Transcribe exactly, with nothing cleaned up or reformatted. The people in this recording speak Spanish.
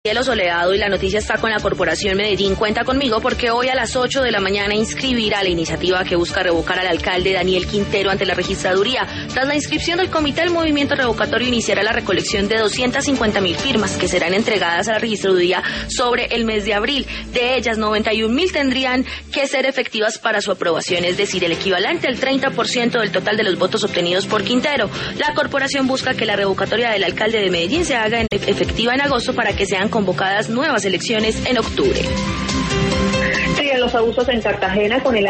Cielo soleado y la noticia está con la Corporación Medellín. Cuenta conmigo porque hoy a las ocho de la mañana inscribirá la iniciativa que busca revocar al alcalde Daniel Quintero ante la registraduría. Tras la inscripción del comité, el movimiento revocatorio iniciará la recolección de doscientas cincuenta mil firmas que serán entregadas a la registraduría sobre el mes de abril. De ellas, noventa y un mil tendrían que ser efectivas para su aprobación, es decir, el equivalente al treinta por ciento del total de los votos obtenidos por Quintero. La corporación busca que la revocatoria del alcalde de Medellín se haga efectiva en agosto para que sean convocadas nuevas elecciones en octubre. Sí, en los abusos en Cartagena con el